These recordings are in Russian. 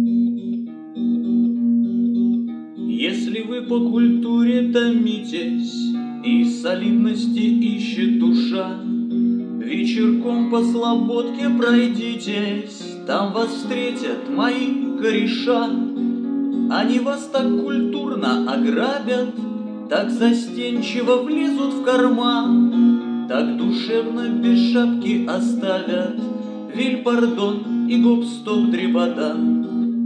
Если вы по культуре томитесь и солидности ищет душа, вечерком по Слободке пройдитесь, там вас встретят мои кореша. Они вас так культурно ограбят, так застенчиво влезут в карман, так душевно без шапки оставят виль, пардон и гоп-стоп дребодан.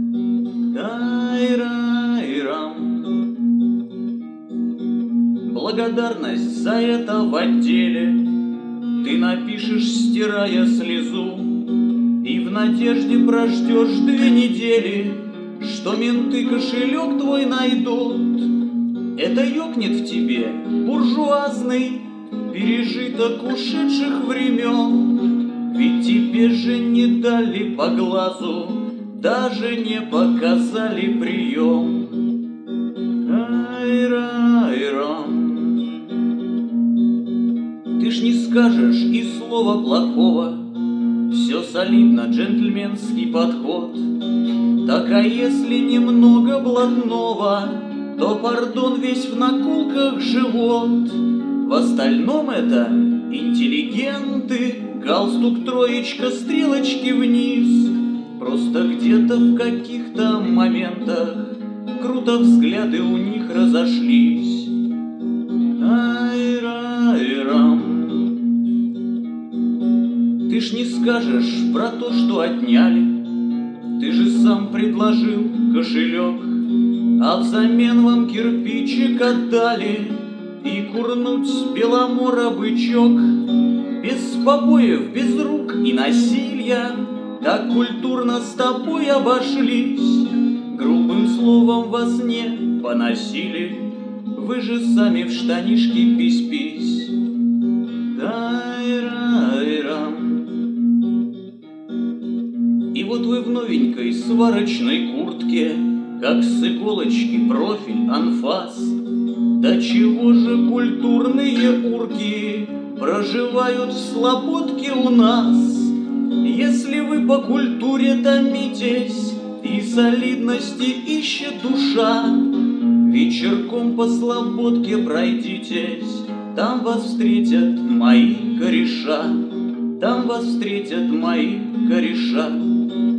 Тай-рай-рам. Благодарность за это в отделе ты напишешь, стирая слезу, и в надежде прождешь 2 недели, что менты кошелек твой найдут. Это ёкнет в тебе буржуазный пережиток ушедших времен, ведь тебе же не дали по глазу, даже не показали прием. Ай-рай-рам. Ты ж не скажешь и слова плохого, все солидно, джентльменский подход. Так а если немного блатного, то, пардон, весь в наколках живот. В остальном это интеллигенты, галстук троечка, стрелочки вниз. Просто где-то в каких-то моментах круто взгляды у них разошлись. Ай-рай-рам. Ты ж не скажешь про то, что отняли, ты же сам предложил кошелек, а взамен вам кирпичик отдали и курнуть с Беломора бычок. Без побоев, без рук и насилия так культурно с тобой обошлись. Грубым словом вас не поносили, вы же сами в штанишки пись-пись. Тай-рай-рам. И вот вы в новенькой сварочной куртке, как с иголочки профиль анфас. Да чего же культурные урки проживают в Слободке у нас? Если вы по культуре томитесь и солидности ищет душа, вечерком по Слободке пройдитесь, там вас встретят мои кореша, там вас встретят мои кореша.